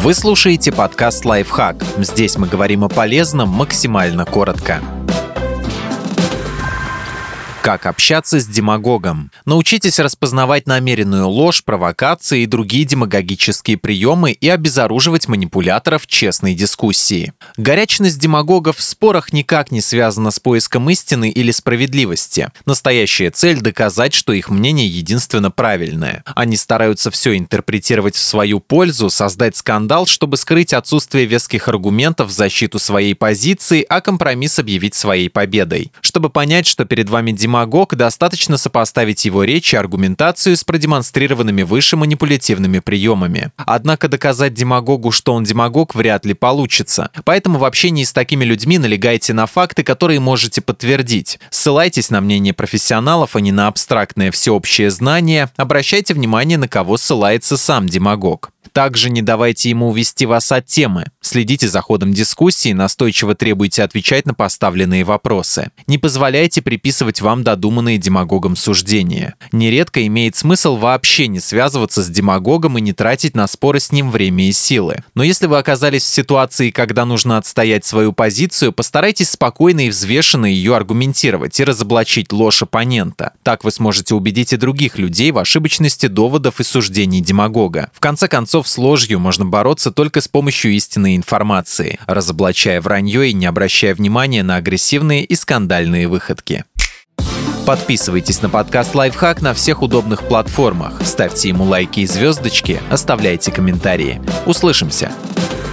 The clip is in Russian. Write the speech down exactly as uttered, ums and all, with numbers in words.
Вы слушаете подкаст «Лайфхак». Здесь мы говорим о полезном максимально коротко. Как общаться с демагогом? Научитесь распознавать намеренную ложь, провокации и другие демагогические приемы и обезоруживать манипуляторов честной дискуссии. Горячность демагогов в спорах никак не связана с поиском истины или справедливости. Настоящая цель – доказать, что их мнение единственно правильное. Они стараются все интерпретировать в свою пользу, создать скандал, чтобы скрыть отсутствие веских аргументов в защиту своей позиции, а компромисс объявить своей победой. Чтобы понять, что перед вами демагог, Демагог, достаточно сопоставить его речь и аргументацию с продемонстрированными выше манипулятивными приемами. Однако доказать демагогу, что он демагог, вряд ли получится. Поэтому в общении с такими людьми налегайте на факты, которые можете подтвердить. Ссылайтесь на мнение профессионалов, а не на абстрактное всеобщее знание. Обращайте внимание, на кого ссылается сам демагог. Также не давайте ему увести вас от темы. Следите за ходом дискуссии, настойчиво требуйте отвечать на поставленные вопросы. Не позволяйте приписывать вам додуманные демагогом суждения. Нередко имеет смысл вообще не связываться с демагогом и не тратить на споры с ним время и силы. Но если вы оказались в ситуации, когда нужно отстоять свою позицию, постарайтесь спокойно и взвешенно ее аргументировать и разоблачить ложь оппонента. Так вы сможете убедить и других людей в ошибочности доводов и суждений демагога. В конце концов, с ложью можно бороться только с помощью истинной информации, разоблачая вранье и не обращая внимания на агрессивные и скандальные выходки. Подписывайтесь на подкаст «Лайфхак» на всех удобных платформах, ставьте ему лайки и звездочки, оставляйте комментарии. Услышимся!